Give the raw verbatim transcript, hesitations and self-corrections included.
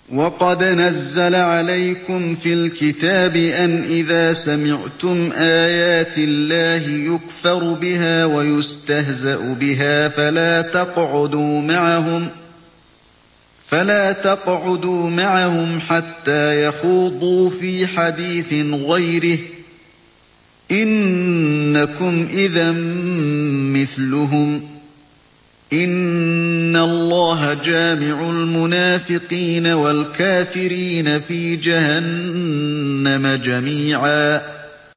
وَقَدْ نَزَّلَ عَلَيْكُمْ فِي الْكِتَابِ أَنْ إِذَا سَمِعْتُمْ آيَاتِ اللَّهِ يُكْفَرُ بِهَا وَيُسْتَهْزَأُ بِهَا فَلَا تَقْعُدُوا مَعَهُمْ حَتَّىٰ يَخُوضُوا فِي حَدِيثٍ غَيْرِهِ ۚ إِنَّكُمْ إِذًا مِّثْلُهُمْ ۗ إِنَّ اللَّهَ جَامِعُ الْمُنَافِقِينَ وَالْكَافِرِينَ فِي جَهَنَّمَ جَمِيعًا